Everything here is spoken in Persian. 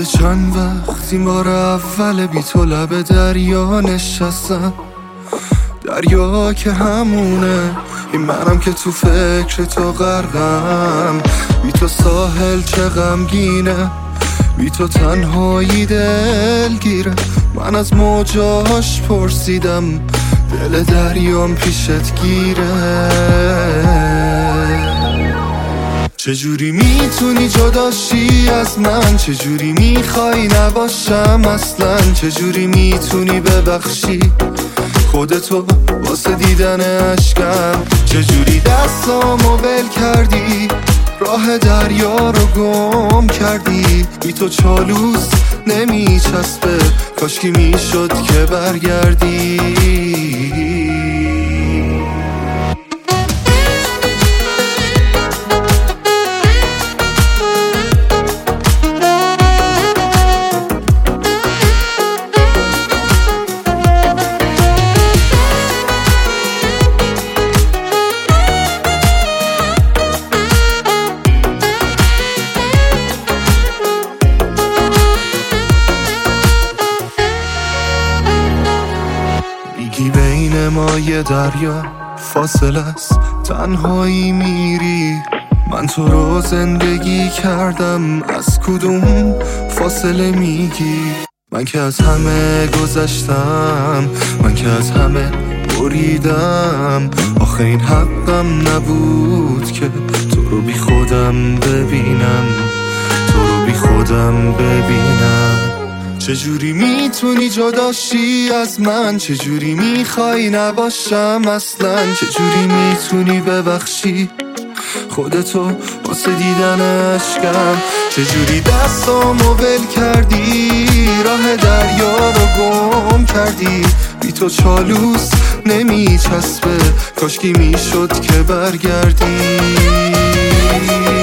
شده چند وقت این بار اول بی تو لب دریا نشستم، دریا که همونه، این منم که تو فکر تو غرقم. بی تو ساحل چه غمگینه، بی تو تنهایی دلگیره. من از موجاش پرسیدم دل دریام پیشت گیره. چجوری میتونی جداشی از من، چجوری میخوای نباشم اصلا، چجوری میتونی ببخشی خودتو واسه دیدن عشقم، چجوری دستامو ول کردی راه دریا رو گم کردی. بی تو چالوس نمیچسبه، کاشکی میشد که برگردی. بین ما یه دریا فاصله است، تنهایی میری. من تو رو زندگی کردم، از کدوم فاصله میگی؟ من که از همه گذشتم، من که از همه بریدم. آخه این حقم نبود که تو رو بی خودم ببینم، تو رو بی خودم ببینم. چجوری میتونی جداشی از من، چجوری میخوای نباشم اصلا، چجوری میتونی ببخشی خودتو واسه دیدن عشقم، چجوری دستامو ول کردی راه دریا رو گم کردی. بی تو چالوس نمیچسبه، کاشکی میشد که برگردی.